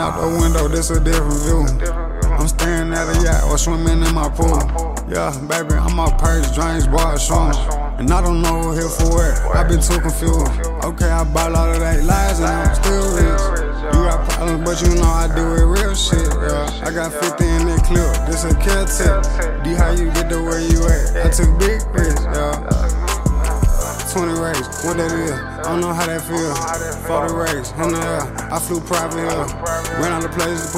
out the window, this a different view. I'm staring at a yacht or swimming in my pool. Yeah, baby, I'm off purse, drinks, bar, shoes. And I don't know here for what, I been too confused. Okay, I bought all of that lies and I'm still rich. You got problems, but you know I do it real shit, yeah. I got 50 in that clip, this a kill tip. D, how you get to where you at? I took big risks, yeah. 20 race, what that is, I don't know how that feel. 40 race, in the air, I flew private, ran out of places.